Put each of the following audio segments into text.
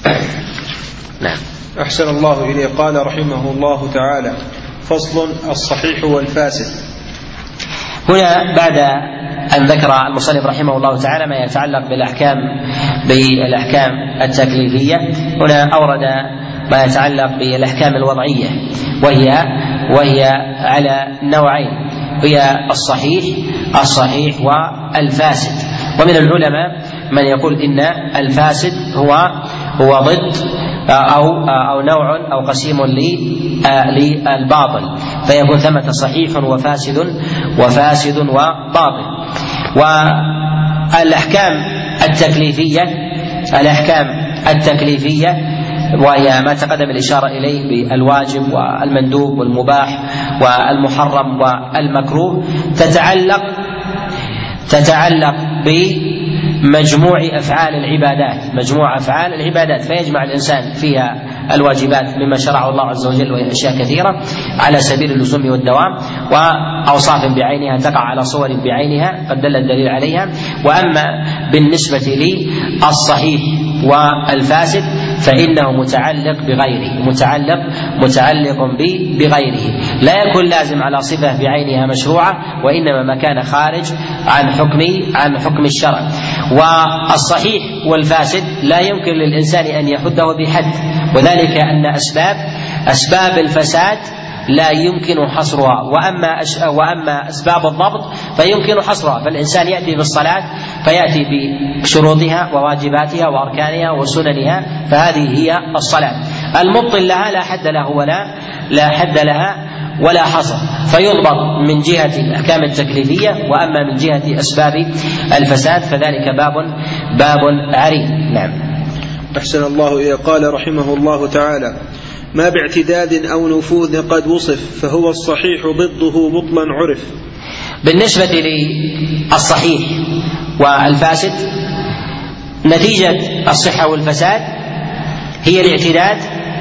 نعم. أحسن الله إليه. قال رحمه الله تعالى: فصل: الصحيح والفاسد. هنا بعد أن ذكر المصنف رحمه الله تعالى ما يتعلق بالأحكام التكليفية، هنا أورد ما يتعلق بالأحكام الوضعية، وهي على نوعين، هي الصحيح والفاسد. ومن العلماء من يقول إن الفاسد هو ضد أو نوع أو قسيم للباطل، فيكون ثمة صحيح وفاسد وباطل. والأحكام التكليفية وهي ما تقدم الإشارة إليه بالواجب والمندوب والمباح والمحرم والمكروه، تتعلق بمجموع أفعال العبادات، فيجمع الإنسان فيها الواجبات مما شرعه الله عز وجل، وهي أشياء كثيرة على سبيل اللزوم والدوام، وأوصاف بعينها تقع على صور بعينها قد دل الدليل عليها. وأما بالنسبة للصحيح والفاسد فإنه متعلق بغيره، لا يكون لازم على صفة بعينها مشروعة، وإنما ما كان خارج عن حكم الشرع. والصحيح والفاسد لا يمكن للإنسان أن يحده بحد، وذلك أن أسباب الفساد لا يمكن حصرها، وأما أسباب الضبط فيمكن حصرها. فالإنسان يأتي بالصلاة فيأتي بشروطها وواجباتها وأركانها وسننها، فهذه هي الصلاة. المبطل لها لا حد لها ولا حصر، فيضبط من جهة الأحكام التكليفية. وأما من جهة أسباب الفساد فذلك باب عريض. نعم. أحسن الله إليه. قال رحمه الله تعالى: ما باعتداد أو نفوذ قد وصف فهو الصحيح ضده بطلا عرف. بالنسبة للصحيح والفاسد، نتيجة الصحة والفساد هي الاعتداد،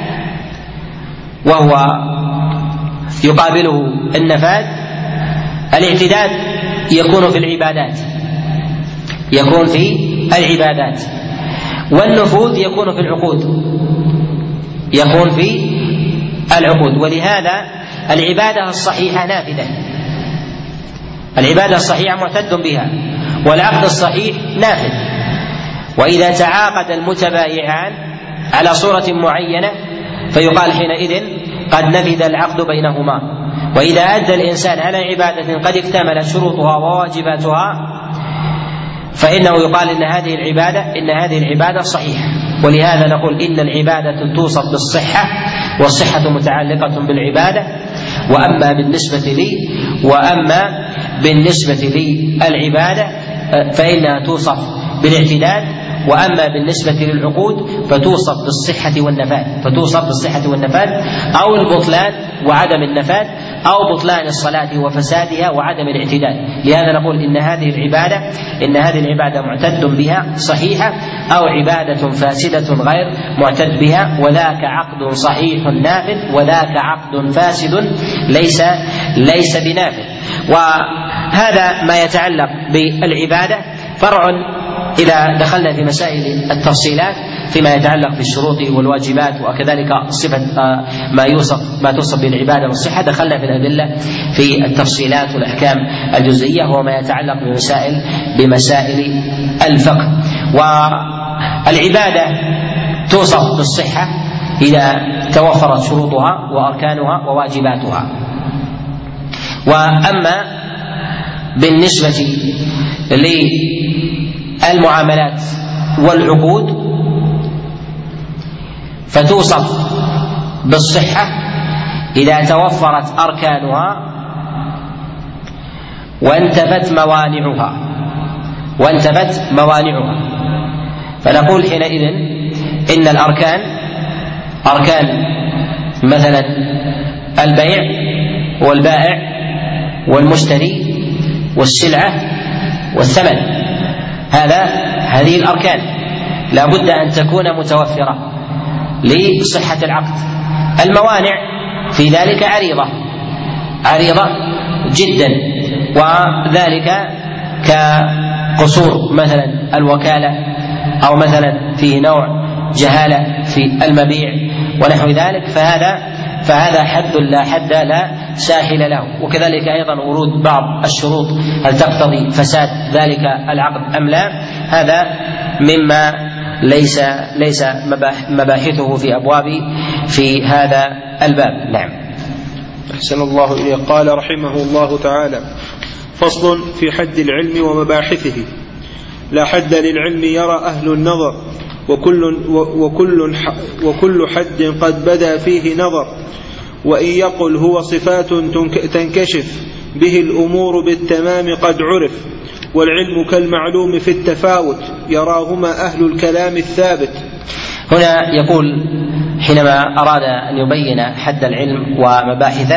وهو يقابله النفاذ. الاعتداد يكون في العبادات، والنفوذ يكون في العقود. ولهذا العبادة الصحيحة نافذة، العبادة الصحيحة معتد بها، والعقد الصحيح نافذ. وإذا تعاقد المتبايعان على صورة معينة فيقال حينئذ قد نفذ العقد بينهما. وإذا أدى الإنسان على عبادة قد اكتملت شروطها وواجباتها فإنه يقال إن هذه العبادة صحيحة. ولهذا نقول إن العبادة توصف بالصحة، والصحة متعلقة بالعبادة. وأما بالنسبة للعبادة فإنها توصف بالاعتداد. وأما بالنسبة للعقود فتوصف بالصحة والنفاذ، أو البطلان وعدم النفاذ، أو بطلان الصلاة وفسادها وعدم الاعتداد. لهذا نقول إن هذه العبادة معتد بها صحيحة، أو عبادة فاسدة غير معتد بها، وذاك عقد صحيح نافذ، وذاك عقد فاسد ليس بنافذ. وهذا ما يتعلق بالعبادة. فرع إذا دخلنا في مسائل التفصيلات فيما يتعلق بالشروط والواجبات، وكذلك صفة ما توصف بالعبادة والصحة، دخلنا في الأدلة في التفصيلات والأحكام الجزئية، وما يتعلق بمسائل الفقه. والعبادة توصف بالصحة إذا توفرت شروطها وأركانها وواجباتها. وأما بالنسبة للمعاملات والعقود فتوصف بالصحة إذا توفرت أركانها وانتفت موانعها. فنقول حينئذ إن الأركان أركان مثلا البيع والبائع والمشتري والسلعة والثمن، هذه الأركان لا بد أن تكون متوفرة لصحة العقد. الموانع في ذلك عريضة جدا، وذلك كقصور مثلا الوكالة، أو مثلا فيه نوع جهالة في المبيع ونحو ذلك، فهذا حد لا حد لا ساحل له. وكذلك أيضا ورود بعض الشروط هل تقتضي فساد ذلك العقد أم لا، هذا مما ليس مباحثه في هذا الباب. نعم. أحسن الله إليه. قال رحمه الله تعالى: فصل في حد العلم ومباحثه. لا حد للعلم يرى أهل النظر، وكل حد قد بدا فيه نظر، وإن يقل هو صفات تنكشف به الأمور بالتمام قد عرف، والعلم كالمعلوم في التفاوت يراهما أهل الكلام الثابت. هنا يقول حينما أراد أن يبين حد العلم ومباحثه،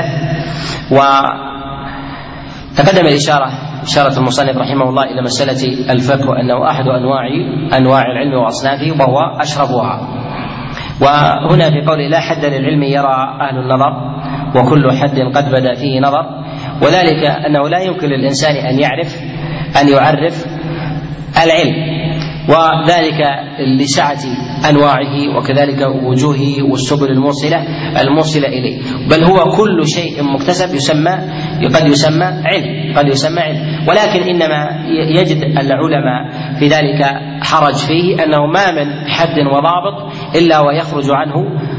وتقدم إشارة المصنف رحمه الله إلى مسألة الفقه وأنه أحد أنواع العلم وأصنافه وهو أشرفها. وهنا في قوله لا حد للعلم يرى أهل النظر وكل حد قد بدا فيه نظر، وذلك أنه لا يمكن للإنسان أن يعرف العلم، وذلك لسعة أنواعه وكذلك وجوهه والسبل الموصلة إليه، بل هو كل شيء مكتسب قد يسمى علم، ولكن إنما يجد العلماء في ذلك حرج فيه أنه ما من حد وضابط إلا ويخرج عنه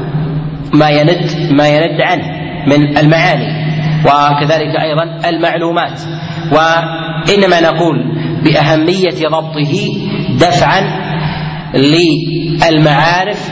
ما يند عنه من المعاني وكذلك أيضا المعلومات، وإنما نقول بأهمية ضبطه دفعا للمعارف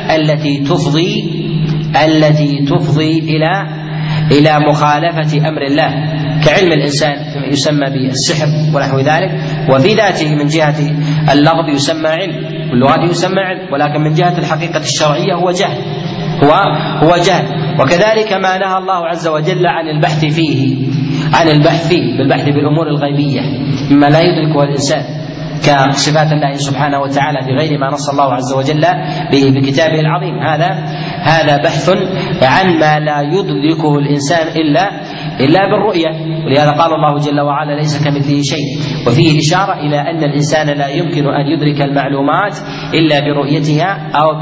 التي تفضي إلى مخالفة أمر الله، كعلم الإنسان يسمى بالسحر ونحو ذلك، وفي ذاته من جهة اللفظ يسمى علم واللغة يسمى علم، ولكن من جهة الحقيقة الشرعية هو جهل. وكذلك ما نهى الله عز وجل عن البحث فيه بالبحث بالأمور الغيبية مما لا يدركه الإنسان كصفات الله سبحانه وتعالى بغير ما نص الله عز وجل به بكتابه العظيم، هذا بحث عن ما لا يدركه الإنسان إلا بالرؤية، ولهذا قال الله جل وعلا ليس كمثله شيء، وفيه إشارة إلى أن الإنسان لا يمكن أن يدرك المعلومات إلا برؤيتها أو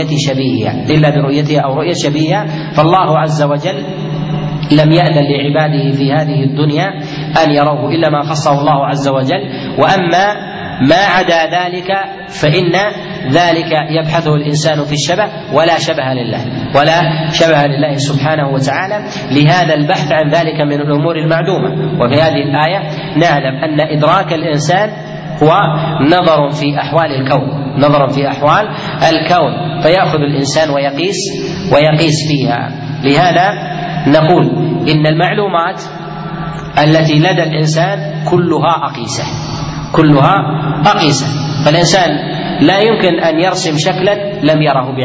رؤية شبيهة، فالله عز وجل لم يأذن لعباده في هذه الدنيا أن يروه إلا ما خصه الله عز وجل، وأما ما عدا ذلك فإن ذلك يبحثه الإنسان في الشبه ولا شبه لله سبحانه وتعالى، لهذا البحث عن ذلك من الأمور المعدومة. وفي هذه الآية نعلم أن إدراك الإنسان هو نظر في أحوال الكون فيأخذ الإنسان ويقيس فيها. لهذا نقول إن المعلومات التي لدى الإنسان كلها أقيسة، فالإنسان لا يمكن أن يرسم شكلا لم يره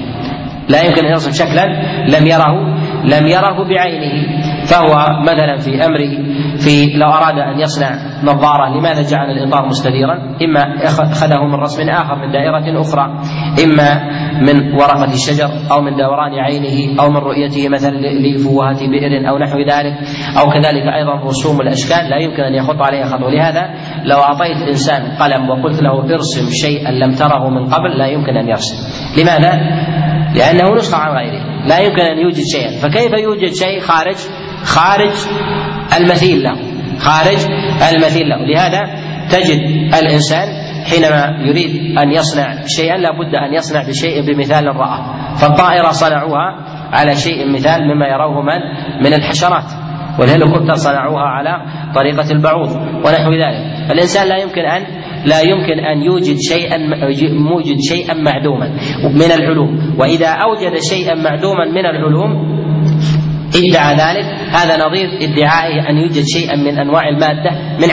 بعينه، فهو مثلا لو أراد أن يصنع نظارة، لماذا جعل الإطار مستديرا؟ إما أخذه من رسم آخر من دائرة أخرى، إما من ورقة الشجر أو من دوران عينه أو من رؤيته مثلا لفوهة بئر أو نحو ذلك، أو كذلك أيضا رسوم الأشكال لا يمكن أن يخط عليها خط. ولهذا لو أعطيت الإنسان قلم وقلت له ارسم شيئا لم تره من قبل لا يمكن أن يرسم. لماذا؟ لأنه نسخة عن غيره، لا يمكن أن يوجد شيئا، فكيف يوجد شيء خارج المثيل له؟ لهذا تجد الإنسان حينما يريد أن يصنع شيئا لابد أن يصنع بمثال رأى، فالطائرة صنعوها على شيء مثال مما يروه من الحشرات، والهليكوبتر صنعوها على طريقة البعوض ونحو ذلك. الإنسان لا يمكن أن يوجد شيئا معدوما من العلوم، وإذا أوجد شيئا معدوما من العلوم ادعى ذلك، هذا نظير ادعائه أن يوجد شيئا من أنواع المادة من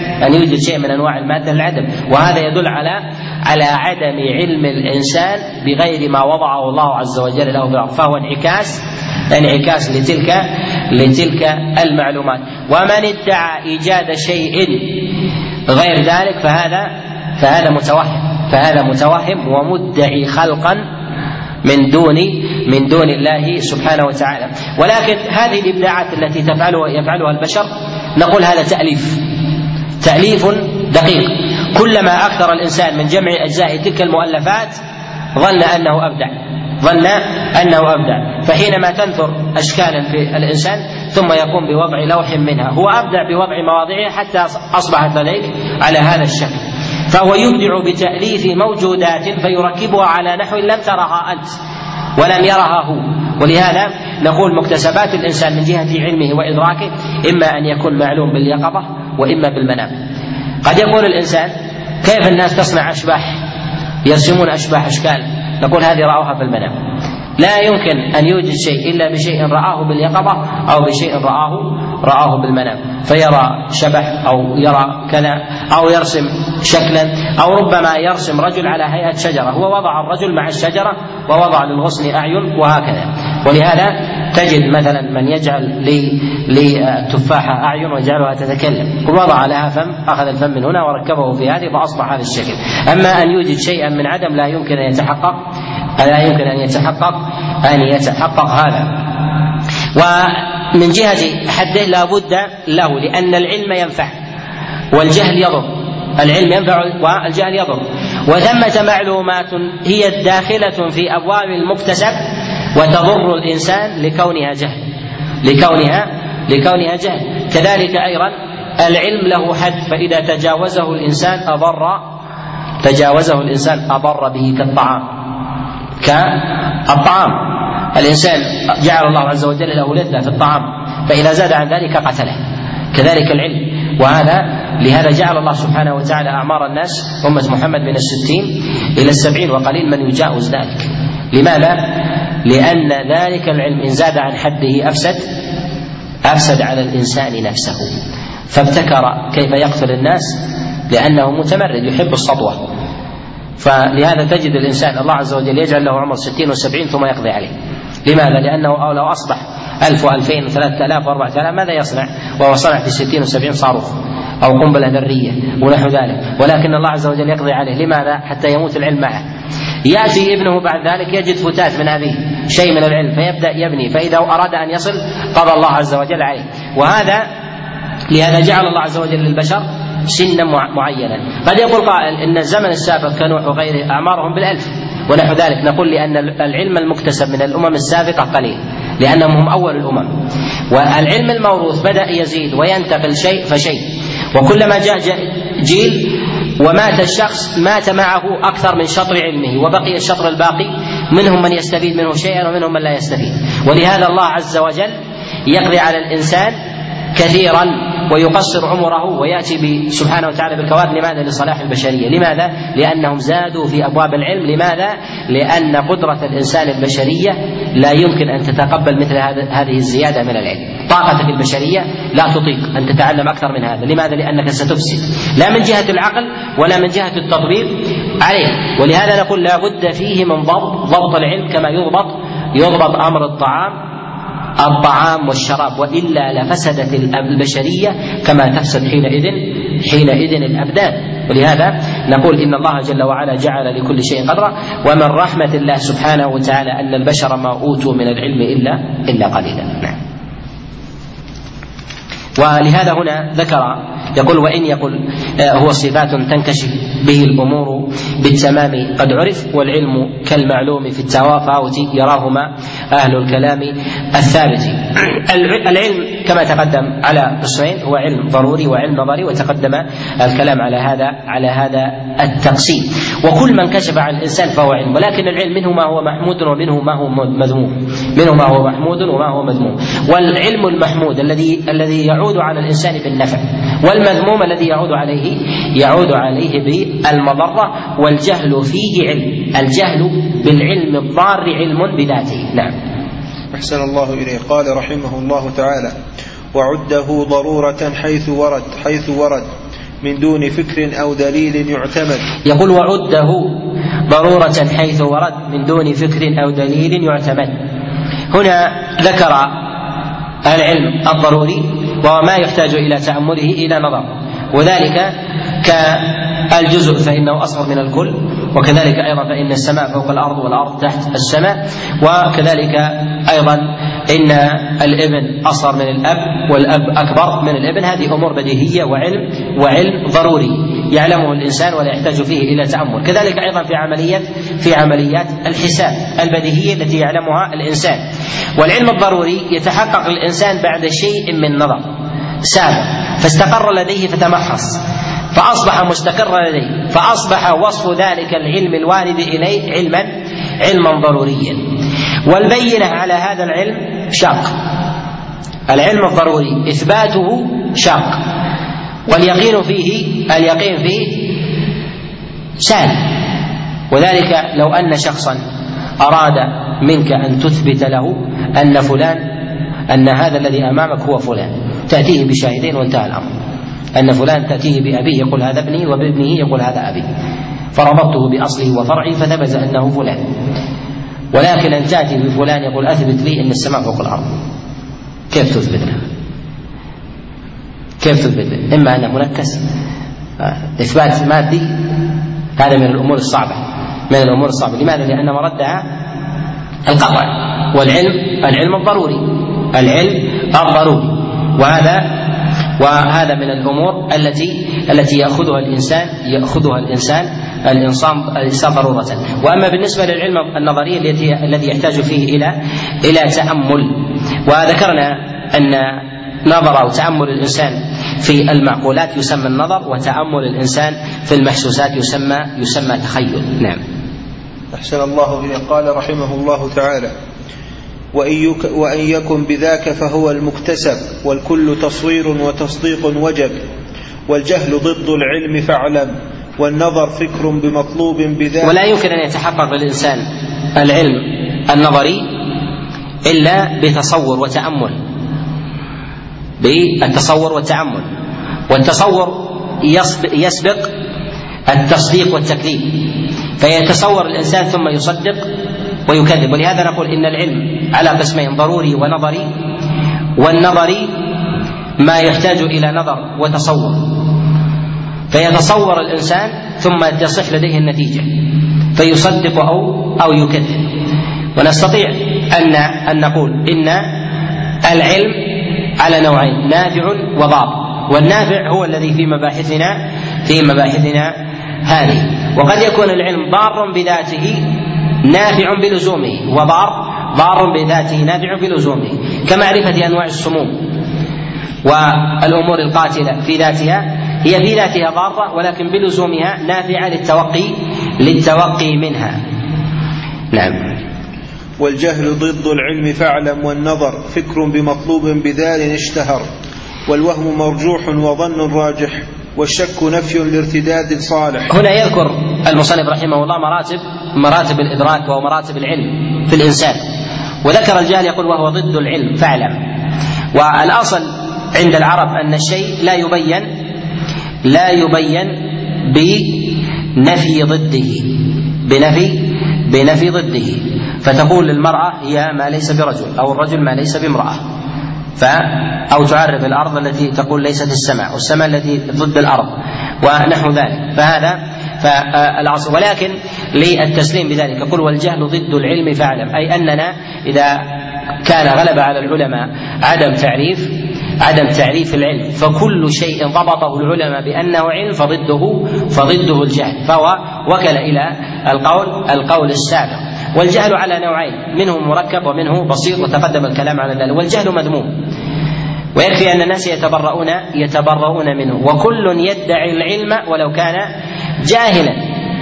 عدم، وهذا يدل على عدم علم الإنسان بغير ما وضعه الله عز وجل له بالأرض، فهو انعكاس لتلك المعلومات. ومن ادعى إيجاد شيء غير ذلك فهذا متوهم ومدعي خلقا من دون الله سبحانه وتعالى. ولكن هذه الإبداعات التي يفعلها البشر نقول هذا تأليف دقيق، كلما أكثر الإنسان من جمع أجزاء تلك المؤلفات ظن أنه أبدع، فحينما تنثر أشكالا في الإنسان ثم يقوم بوضع لوح منها، هو أبدع بوضع مواضعها حتى أصبحت لديك على هذا الشكل، فهو يبدع بتأليف موجودات فيركبها على نحو لم ترها أنت ولم يرها هو. ولهذا نقول مكتسبات الإنسان من جهة علمه وإدراكه إما أن يكون معلوم باليقظة وإما بالمنام. قد يقول الإنسان كيف الناس تصنع أشباح، يرسمون أشباح أشكال، نقول هذه رأوها في المنام. لا يمكن أن يوجد شيء إلا بشيء رآه باليقظة أو بشيء رآه بالمنام، فيرى شبح أو يرى كذا أو يرسم شكلا، أو ربما يرسم رجل على هيئة شجرة، هو وضع الرجل مع الشجرة ووضع للغصن أعين وهكذا. ولهذا تجد مثلا من يجعل للتفاحة أعين ويجعلها تتكلم، وضع لها فم، أخذ الفم من هنا وركبه في هذه فأصبح هذا الشكل. أما أن يوجد شيئا من عدم لا يمكن أن يتحقق هذا. ومن جهة حده لا بد له، لأن العلم ينفع والجهل يضر، العلم ينفع والجهل يضر. وثمة معلومات هي الداخلة في أبواب المكتسب وتضر الإنسان لكونها جهل. كذلك أيضا العلم له حد، فإذا تجاوزه الإنسان أضر به كالطعام. الإنسان جعل الله عز وجل له لذة في الطعام، فإذا زاد عن ذلك قتله. كذلك العلم، لهذا جعل الله سبحانه وتعالى أعمار الناس أمة محمد من 60 إلى 70 وقليل من يجاوز ذلك. لماذا؟ لأن ذلك العلم إن زاد عن حده أفسد على الإنسان نفسه، فابتكر كيف يقتل الناس لأنه متمرد يحب السطوة. فلهذا تجد الإنسان الله عز وجل يجعل له عمر 60 و70 ثم يقضي عليه. لماذا؟ لأنه لو أصبح 1000 و2000 و3000 و4000 ماذا يصنع؟ وهو صنع في 60 و70 صاروخ أو قنبلة ذرية ونحو ذلك، ولكن الله عز وجل يقضي عليه. لماذا؟ حتى يموت العلم معه. يأتي ابنه بعد ذلك يجد فتات من أبيه شيء من العلم فيبدأ يبني، فإذا أراد أن يصل قضى الله عز وجل عليه. لهذا جعل الله عز وجل للبشر سنا معينا. قد يقول قائل إن الزمن السابق كنوح وغيره أعمارهم بالألف ونحو ذلك، نقول لأن العلم المكتسب من الأمم السابقة قليل لأنهم هم أول الأمم، والعلم الموروث بدأ يزيد وينتقل شيء فشيء، وكلما جاء جيل ومات الشخص مات معه أكثر من شطر علمه وبقي الشطر الباقي، منهم من يستفيد منه شيئا ومنهم من لا يستفيد. ولهذا الله عز وجل يقضي على الإنسان كثيرا ويقصر عمره ويأتي سبحانه وتعالى بالكواكب. لماذا؟ لصلاح البشرية. لماذا؟ لأنهم زادوا في أبواب العلم. لماذا؟ لأن قدرة الإنسان البشرية لا يمكن أن تتقبل مثل هذه الزيادة من العلم. طاقتك البشرية لا تطيق أن تتعلم أكثر من هذا. لماذا؟ لأنك ستفسد، لا من جهة العقل ولا من جهة التطبيق عليه. ولهذا نقول لا بد فيه من ضبط العلم كما يضبط أمر الطعام والشراب، وإلا لفسدت البشرية كما تفسد حينئذ الأبدان. ولهذا نقول إن الله جل وعلا جعل لكل شيء قدرا، ومن رحمة الله سبحانه وتعالى أن البشر ما أوتوا من العلم إلا قليلا. نعم. ولهذا هنا ذكر يقول وإن يقول هو صفات تنكشف به الأمور بالتمام قد عرف، والعلم كالمعلوم في التفاوت يراهما أهل الكلام الثابت. العلم كما تقدم على قسمين، هو علم ضروري وعلم نظري، وتقدم الكلام على هذا التقسيم. وكل من كشف عن الإنسان فهو علم، ولكن العلم منه ما هو محمود ومنه ما هو مذموم. والعلم المحمود الذي يعود على الإنسان بالنفع، والمذموم الذي يعود عليه بالمضرة. والجهل فيه علم، الجهل بالعلم الضار علم بذاته. نعم. أحسن الله إليه. قال رحمه الله تعالى: وعده ضرورة حيث ورد من دون فكر أو دليل يعتمد. يقول وعده ضرورة حيث ورد من دون فكر أو دليل يعتمد. هنا ذكر العلم الضروري وهو ما يحتاج إلى تأمله إلى نظر، وذلك كالجزء فإنه أصغر من الكل، وكذلك أيضا فإن السماء فوق الأرض والأرض تحت السماء، وكذلك أيضا إن الابن أصغر من الأب والأب أكبر من الابن. هذه أمور بديهية وعلم ضروري يعلمه الإنسان ولا يحتاج فيه إلى تأمل. كذلك أيضا في عمليات الحساب البديهية التي يعلمها الإنسان. والعلم الضروري يتحقق الإنسان بعد شيء من نظر سابق فاستقر لديه فتمحص فأصبح مستقرا لديه، فأصبح وصف ذلك العلم الوارد إليه علما ضروريا. والبينة على هذا العلم شاق، العلم الضروري إثباته شاق، واليقين فيه سهل. وذلك لو أن شخصا أراد منك أن تثبت له أن هذا الذي أمامك هو فلان، تأتيه بشاهدين وانتهى الأمر. أن فلان تأتيه بأبيه يقول هذا ابني، وبابنه يقول هذا أبي، فربطته بأصله وفرعه فثبت أنه فلان. ولكن أن تأتي بفلان يقول أثبت لي أن السماء فوق الأرض، كيف تثبت له؟ إما أنه منكس إثبات مادي، هذا من الأمور الصعبة لماذا؟ لأن مردها القطع، والعلم الضروري وهذا من الأمور التي يأخذها الإنسان ضرورة. وأما بالنسبة للعلم النظري الذي يحتاج فيه إلى تأمل، وذكرنا أن نظر أو تأمل الإنسان في المعقولات يسمى النظر، وتأمل الإنسان في المحسوسات يسمى تخيل. نعم. أحسن الله إليه. قال رحمه الله تعالى: وإن يكن بذاك فهو المكتسب، والكل تصوير وتصديق وجب، والجهل ضد العلم فاعلم، والنظر فكر بمطلوب بذاك. ولا يمكن أن يتحقق للإنسان العلم النظري إلا بالتصور والتأمل. والتصور يسبق التصديق والتكذيب، فيتصور الإنسان ثم يصدق ويكذب. ولهذا نقول إن العلم على قسمين: ضروري ونظري. والنظري ما يحتاج إلى نظر وتصور، فيتصور الإنسان ثم تصح لديه النتيجة فيصدق أو يكذب. ونستطيع أن نقول إن العلم على نوعين: نافع وضار. والنافع هو الذي في مباحثنا هذه. وقد يكون العلم ضار بذاته نافع بلزومه، وضار بذاته نافع بلزومه، كمعرفة أنواع السموم والأمور القاتلة في ذاتها، هي في ذاتها ضارة ولكن بلزومها نافعة للتوقي منها. نعم. والجهل ضد العلم فاعلم، والنظر فكر بمطلوب بذال اشتهر، والوهم مرجوح وظن راجح، والشك نفي لارتداد صالح. هنا يذكر المصنف رحمه الله مراتب الإدراك ومراتب العلم في الإنسان، وذكر الجهل يقول وهو ضد العلم فاعلم. والأصل عند العرب أن الشيء لا يبين بنفي ضده، فتقول للمرأة هي ما ليس برجل، أو الرجل ما ليس بامرأة، أو تعرف الأرض التي تقول ليست السماء، والسماء التي ضد الأرض، ونحو ذلك. فالأصل. ولكن للتسليم بذلك يقول والجهل ضد العلم فاعلم، أي أننا إذا كان غلب على العلماء عدم تعريف العلم، فكل شيء ضبطه العلماء بأنه علم فضده الجهل، فهو وكل إلى القول السابق. والجهل على نوعين: منه مركب ومنه بسيط، وتقدم الكلام على ذلك. والجهل مذموم، ويكفي أن الناس يتبرؤون منه، وكل يدعي العلم ولو كان جاهلا،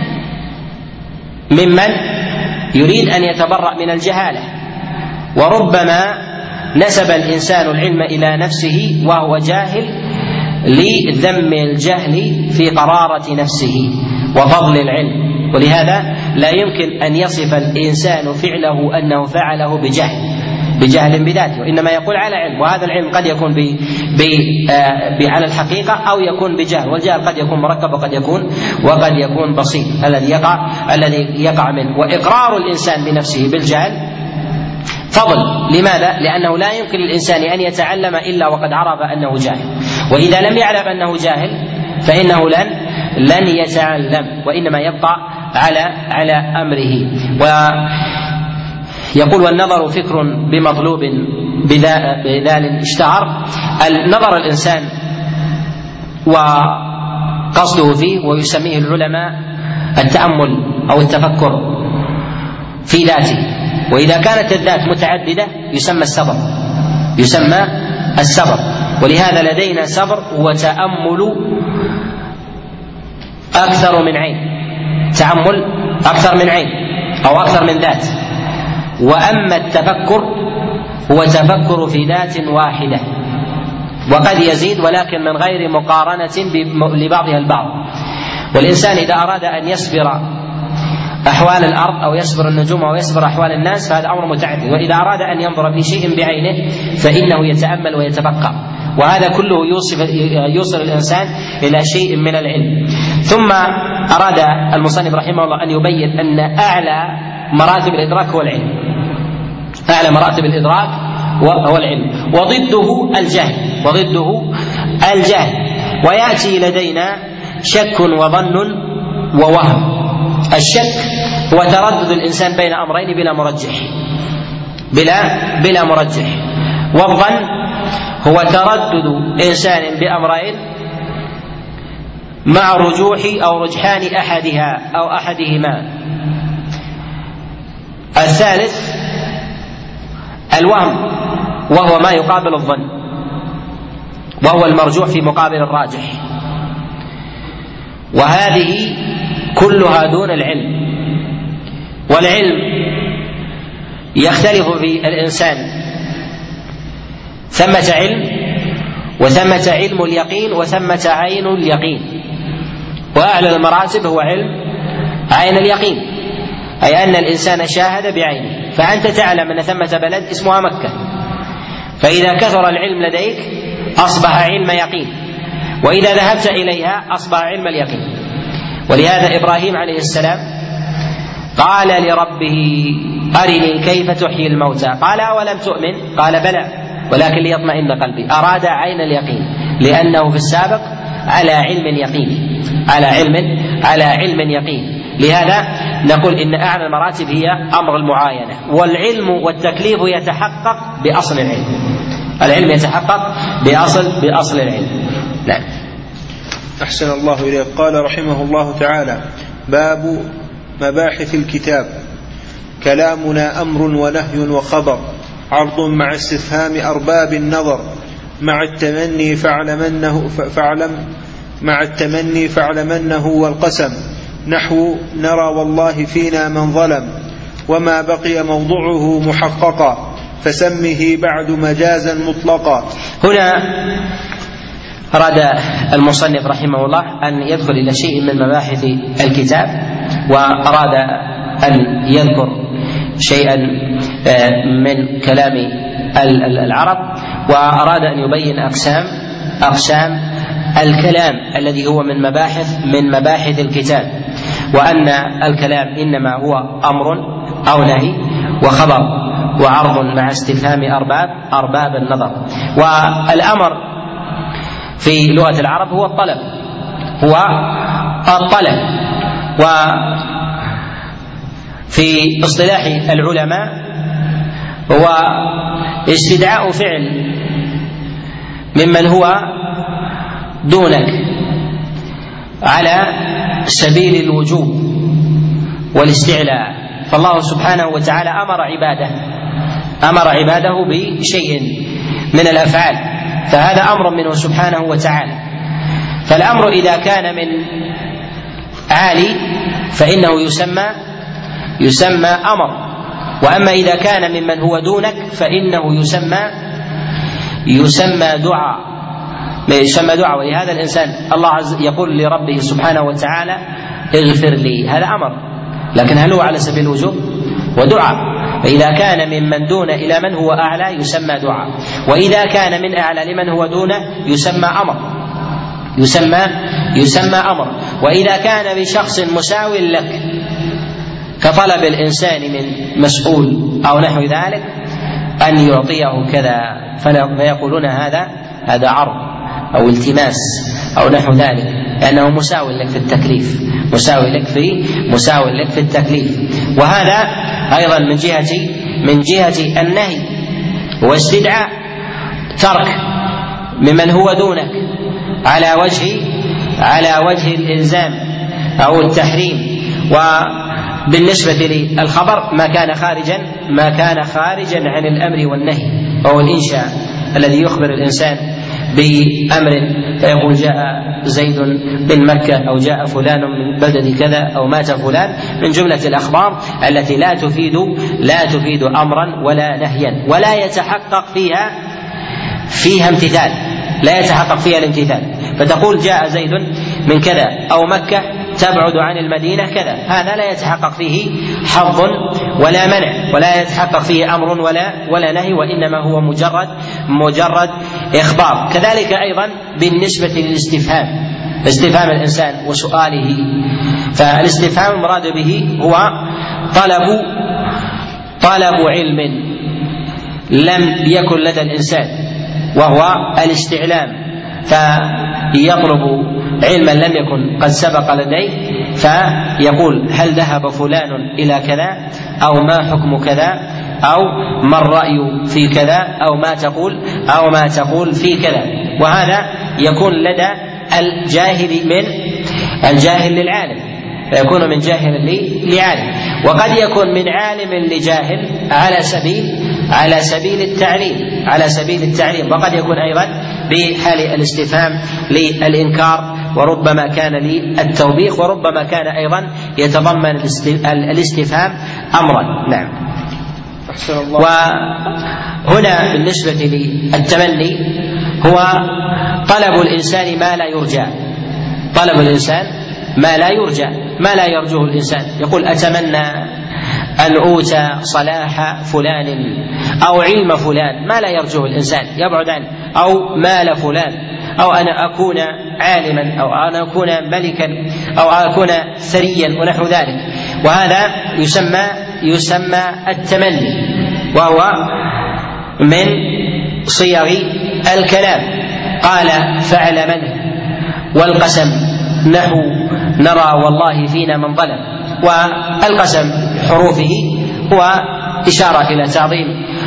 ممن يريد أن يتبرأ من الجهالة. وربما نسب الإنسان العلم إلى نفسه وهو جاهل لذم الجهل في قرارة نفسه وفضل العلم. ولهذا لا يمكن أن يصف الإنسان فعله أنه فعله بجهل بذاته، وإنما يقول على علم، وهذا العلم قد يكون على الحقيقة أو يكون بجهل، والجهل قد يكون مركب وقد يكون بسيط الذي يقع منه. وإقرار الإنسان بنفسه بالجهل فضل. لماذا؟ لأنه لا يمكن للإنسان أن يتعلم إلا وقد عرف أنه جاهل، وإذا لم يعلم أنه جاهل فإنه لن يتعلم، وإنما يبقى على أمره. ويقول والنظر فكر بمطلوب بذال اشتهر. النظر الإنسان قصده فيه ويسميه العلماء التأمل أو التفكر في ذاته. وإذا كانت الذات متعددة يسمى الصبر. ولهذا لدينا صبر وتأمل أكثر من عين، تأمل أكثر من عين أو أكثر من ذات. وأما التفكر هو تفكر في ذات واحدة، وقد يزيد ولكن من غير مقارنة لبعضها البعض. والإنسان إذا أراد أن يصبر أحوال الأرض أو يصبر النجوم أو يصبر أحوال الناس فهذا أمر متعدد. وإذا أراد أن ينظر في شيء بعينه فإنه يتأمل ويتفكر، وهذا كله يوصل الإنسان إلى شيء من العلم. ثم أراد المصنف رحمه الله أن يبين أن أعلى مراتب الإدراك هو العلم، أعلى مراتب الإدراك هو العلم، وضده الجهل. ويأتي لدينا شك وظن ووهم. الشك هو تردد الإنسان بين أمرين بلا مرجح، والظن هو تردد إنسان بأمرين مع رجوح أو رجحان أحدها أو أحدهما. الثالث الوهم، وهو ما يقابل الظن، وهو المرجوح في مقابل الراجح. وهذه كلها دون العلم. والعلم يختلف في الإنسان، ثمة علم وثمة علم اليقين وثمة عين اليقين. وأعلى المراتب هو علم عين اليقين، أي أن الإنسان شاهد بعينه. فأنت تعلم أن ثمة بلد اسمها مكة، فإذا كثر العلم لديك أصبح علم يقين، وإذا ذهبت إليها أصبح علم اليقين. ولهذا إبراهيم عليه السلام قال لربه أرني كيف تحيي الموتى، قال أولم تؤمن؟ قال بلى ولكن ليطمئن قلبي. أراد عين اليقين لأنه في السابق على علم يقين. لهذا نقول إن أعلى المراتب هي أمر المعاينة. والعلم والتكليف يتحقق بأصل العلم يتحقق بأصل العلم. نعم. أحسن الله إليك. قال رحمه الله تعالى: باب مباحث الكتاب. كلامنا أمر ونهي وخبر، عرض مع استفهام أرباب النظر، مع التمني فاعلمنه والقسم، نحو نرى والله فينا من ظلم، وما بقي موضعه محققا، فسمه بعد مجازا مطلقا. هنا أراد المصنف رحمه الله أن يدخل إلى شيء من مباحث الكتاب، وأراد أن يذكر شيئا من كلام العرب، وأراد أن يبين أقسام الكلام الذي هو من مباحث الكتاب، وأن الكلام إنما هو أمر أو نهي وخبر وعرض مع استفهام أرباب النظر. والأمر في لغة العرب هو الطلب، وفي اصطلاح العلماء هو استدعاء فعل ممن هو دونك على سبيل الوجوب والاستعلاء. فالله سبحانه وتعالى أمر عباده بشيء من الأفعال، فهذا أمر منه سبحانه وتعالى. فالأمر إذا كان من عالي فإنه يسمى أمر، وأما إذا كان ممن هو دونك فإنه يسمى دعاء. ولهذا الإنسان الله يقول لربه سبحانه وتعالى اغفر لي، هذا أمر، لكن هل هو على سبيل الوجوب؟ ودعاء. فإذا كان ممن دون إلى من هو أعلى يسمى دعاء، وإذا كان من أعلى لمن هو دونه يسمى أمر. وإذا كان بشخص مساو لك كطلب الإنسان من مسؤول أو نحو ذلك أن يعطيه كذا، فيقولون هذا عرض أو التماس أو نحو ذلك، لأنه مساو لك في التكليف، مساو لك في التكليف. وهذا أيضا من جهة النهي واستدعاء ترك ممن هو دونك على وجه على وجه الإلزام أو التحريم. وبالنسبة للخبر ما كان خارجا عن الأمر والنهي، وهو الإنشاء الذي يخبر الإنسان بأمر فيقول جاء زيد من مكة أو جاء فلان من بلد كذا أو مات فلان، من جملة الأخبار التي لا تفيد أمرا ولا نهيا ولا يتحقق فيها امتثال، لا يتحقق فيها الامتثال. فتقول جاء زيد من كذا أو مكة تبعد عن المدينة كذا، هذا لا يتحقق فيه حظ ولا منع ولا يتحقق فيه أمر ولا نهي، وإنما هو مجرد إخبار. كذلك أيضا بالنسبة للاستفهام، استفهام الإنسان وسؤاله، فالاستفهام المراد به هو طلب علم لم يكن لدى الإنسان، وهو الاستعلام، فيطلب علما لم يكن قد سبق لديه، فيقول هل ذهب فلان إلى كذا، أو ما حكم كذا، أو ما الرأي في كذا، أو ما تقول في كذا. وهذا يكون لدى الجاهل للعالم، فيكون من جاهل لعالم، وقد يكون من عالم لجاهل على سبيل التعليم، وقد يكون أيضا بحال الاستفهام للإنكار، وربما كان للتوبيخ، وربما كان أيضا يتضمن الاستفهام أمرا. نعم. وهنا بالنسبة للتمني هو طلب الإنسان ما لا يرجى، طلب الإنسان ما لا يرجوه الإنسان. يقول أتمنى أن أوتى صلاح فلان أو علم فلان، ما لا يرجوه الإنسان يبعد عنه، أو مال فلان، أو أنا أكون عالما، أو أنا أكون ملكا، أو أكون ثريا ونحو ذلك. وهذا يسمى التمني، وهو من صيغ الكلام. قال فاعلمنه، والقسم نحو نرى والله فينا من ظلم. والقسم حروفه هو إشارة إلى تعظيم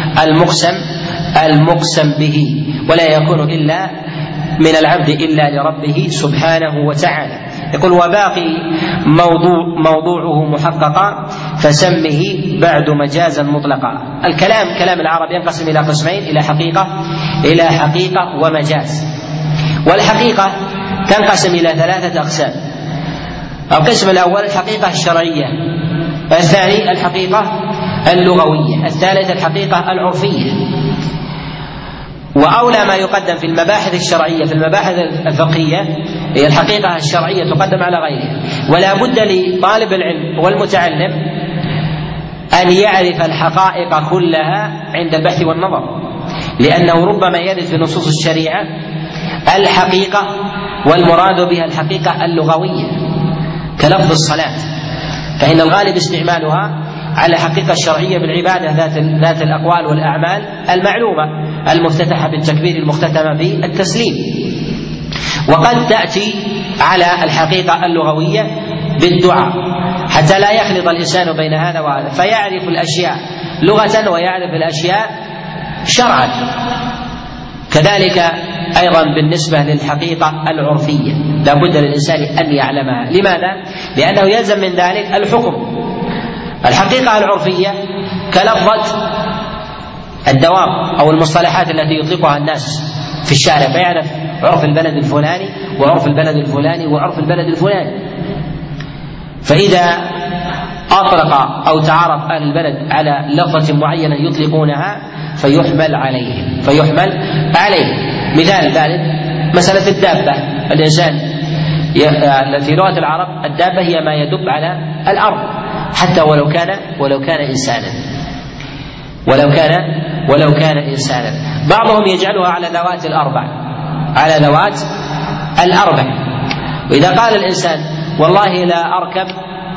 المقسم به، ولا يكون إلا من العبد إلا لربه سبحانه وتعالى. يقول وباقي موضوعه محققا فسمه بعد مجازا مطلقا. الكلام كلام العرب ينقسم إلى قسمين، إلى حقيقة ومجاز. والحقيقة تنقسم إلى 3 أقسام. القسم الأول الحقيقة الشرعية، الثاني الحقيقة اللغوية، الثالث الحقيقة العرفية. وأولى ما يقدم في المباحث الشرعية، في المباحث الفقهية، هي الحقيقة الشرعية تقدم على غيرها. ولا بد لطالب العلم والمتعلم أن يعرف الحقائق كلها عند البحث والنظر، لأنه ربما يرد في نصوص الشريعة الحقيقة والمراد بها الحقيقة اللغوية كلفظ الصلاة، فإن الغالب استعمالها على حقيقة الشرعية بالعبادة ذات الأقوال والأعمال المعلومة المفتتحة بالتكبير المختتمة بالتسليم. وقد تأتي على الحقيقة اللغوية بالدعاء، حتى لا يخلط الإنسان بين هذا وهذا، فيعرف الأشياء لغة ويعرف الأشياء شرعا. كذلك أيضا بالنسبة للحقيقة العرفية لا بد للإنسان أن يعلمها. لماذا؟ لأنه يلزم من ذلك الحكم. الحقيقة العرفية كلفظة الدواب أو المصطلحات التي يطلقها الناس في الشارع، فيعرف عرف البلد الفلاني وعرف البلد الفلاني وعرف البلد الفلاني. فإذا أطلق أو تعرف أهل البلد على لفظة معينة يطلقونها فيحمل عليه. مثال ذلك مسألة الدابة. الإنسان في لغة العرب الدابة هي ما يدب على الأرض، حتى ولو كان إنسانا، ولو كان إنسانا. بعضهم يجعلها على ذوات الأربع. وإذا قال الإنسان والله لا أركب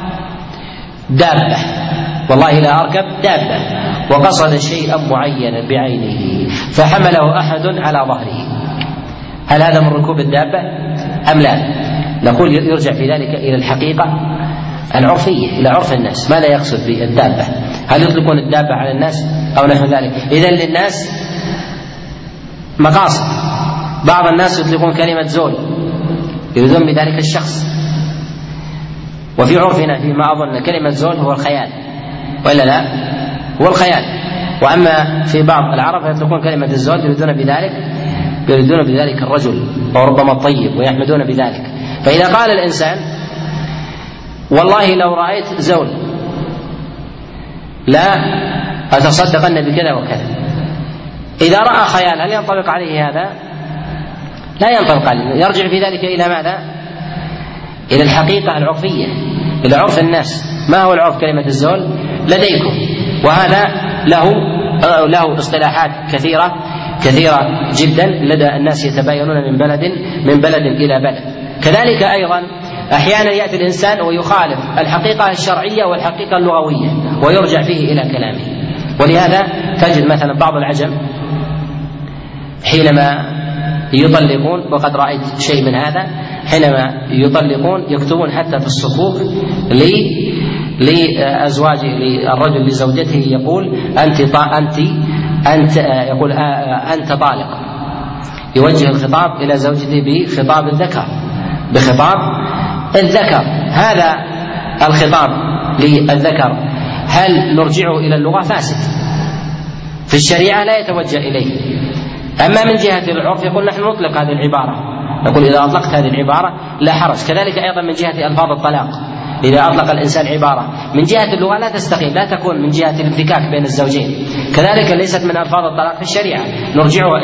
دابة، وقصد شيئا معينا بعينه فحمله أحد على ظهره، هل هذا من ركوب الدابة أم لا؟ نقول يرجع في ذلك إلى الحقيقة العرفية، إلى عرف الناس، ماذا يقصد بالدابة؟ هل يطلقون الدابة على الناس أو نحو ذلك؟ إذن للناس مقاصد. بعض الناس يطلقون كلمة زول، يريدون بذلك الشخص. وفي عرفنا فيما أظن كلمة زول هو الخيال، وإلا لا هو الخيال. وأما في بعض العرب يطلقون كلمة الزول يريدون بذلك الرجل وربما الطيب ويحمدون بذلك. فإذا قال الإنسان والله لو رأيت زول لا أتصدقن بكذا وكذا، إذا رأى خيال هل ينطبق عليه هذا؟ لا ينطبق عليه، يرجع في ذلك إلى ماذا؟ إلى الحقيقة العرفية، إلى عرف الناس. ما هو العرف كلمة الزول لديكم؟ وهذا له اصطلاحات كثيرة جدا لدى الناس، يتباينون من بلد إلى بلد. كذلك أيضا أحيانا يأتي الإنسان ويخالف الحقيقة الشرعية والحقيقة اللغوية ويرجع فيه إلى كلامه. ولهذا تجد مثلا بعض العجم حينما يطلقون، وقد رأيت شيء من هذا، حينما يطلقون يكتبون حتى في الصكوك لأزواجه، للرجل لزوجته يقول أنت يقول أنت طالق، يوجه الخطاب إلى زوجته بخطاب الذكر. هذا الخطاب للذكر هل نرجعه إلى اللغة؟ فاسد في الشريعة لا يتوجه إليه. أما من جهة العرف يقول نحن نطلق هذه العبارة، نقول إذا أطلقت هذه العبارة لا حرج. كذلك أيضا من جهة ألفاظ الطلاق، إذا أطلق الإنسان عبارة من جهة اللغة لا تستقيم، لا تكون من جهة الانفكاك بين الزوجين. كذلك ليست من ألفاظ الطلاق في الشريعة، نرجعها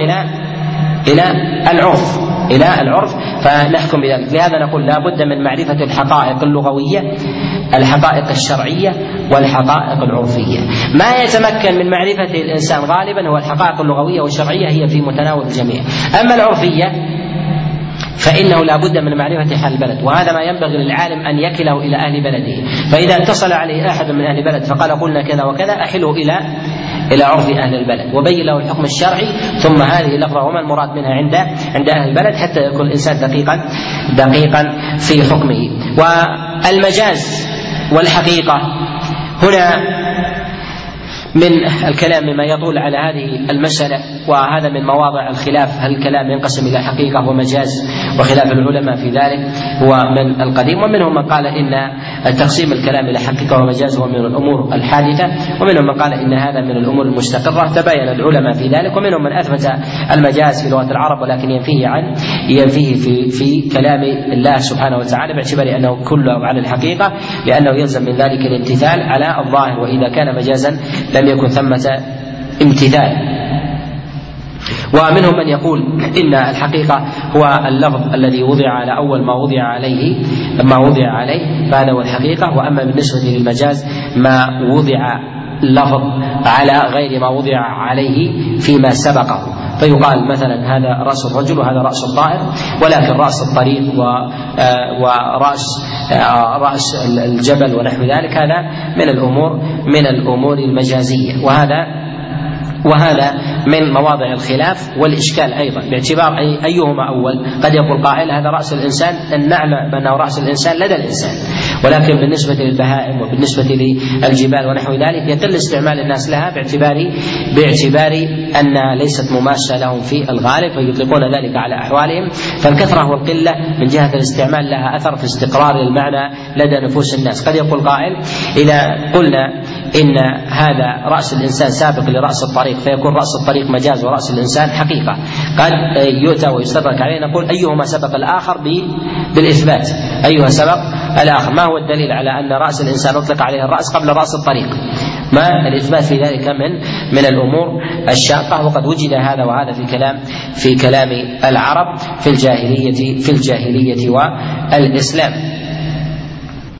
إلى العرف فنحكم بذلك. لهذا نقول لا بد من معرفة الحقائق اللغوية، الحقائق الشرعية، والحقائق العرفية. ما يتمكن من معرفته الإنسان غالبا هو الحقائق اللغوية والشرعية، هي في متناول الجميع. أما العرفية فإنه لا بد من معرفة حال البلد، وهذا ما ينبغي للعالم أن يكله إلى أهل بلده. فإذا اتصل عليه أحد من أهل بلد فقال قلنا كذا وكذا، أحله إلى عرف أهل البلد وبين له الحكم الشرعي، ثم هذه اللفظة وما المراد منها عند أهل البلد، حتى يكون الإنسان دقيقا في حكمه. والمجاز والحقيقة هنا من الكلام مما يطول على هذه المسألة، وهذا من مواضع الخلاف، هل الكلام ينقسم إلى حقيقة ومجاز، وخلاف العلماء في ذلك هو من القديم. ومنهم من قال إن تقسيم الكلام إلى حقيقة ومجاز هو من الأمور الحادثة، ومنهم من قال إن هذا من الأمور المستقرة، تباين العلماء في ذلك. ومنهم من أثبت المجاز في لغة العرب ولكن ينفيه في كلام الله سبحانه وتعالى، باعتبار أنه كله على الحقيقة، لأنه يلزم من ذلك الامتثال على الظاهر، وإذا كان مجازا لم يكن ثمة امتثال. ومنهم من يقول إن الحقيقة هو اللفظ الذي وضع على أول ما وضع عليه فهذا هو الحقيقة. وأما بالنسبة للمجاز ما وضع اللفظ على غير ما وضع عليه فيما سبقه، فيقال مثلا هذا رأس الرجل وهذا رأس الطائر، ولكن رأس الطريق ورأس الجبل ونحو ذلك هذا من الأمور المجازية. وهذا من مواضع الخلاف والإشكال أيضا، باعتبار أيهما أول. قد يقول قائل هذا رأس الإنسان، أن نعلم بأنه رأس الإنسان لدى الإنسان، ولكن بالنسبة للبهائم وبالنسبة للجبال ونحو ذلك يقل استعمال الناس لها باعتبار أنها ليست مماسة لهم في الغالب، فيطلقون ذلك على أحوالهم. فالكثرة والقلة من جهة الاستعمال لها أثر في استقرار المعنى لدى نفوس الناس. قد يقول قائل إذا قلنا إن هذا رأس الإنسان سابق لرأس الطريق فيكون رأس الطريق مجاز ورأس الإنسان حقيقة. قد يؤتى ويستدرك عليه نقول أيهما سبق الآخر بالإثبات، أيها سبق الآخر. ما هو الدليل على أن رأس الإنسان أطلق عليه الرأس قبل رأس الطريق؟ ما الإثبات في ذلك من الأمور الشاقة. وقد وجد هذا وهذا في كلام العرب في الجاهلية والإسلام.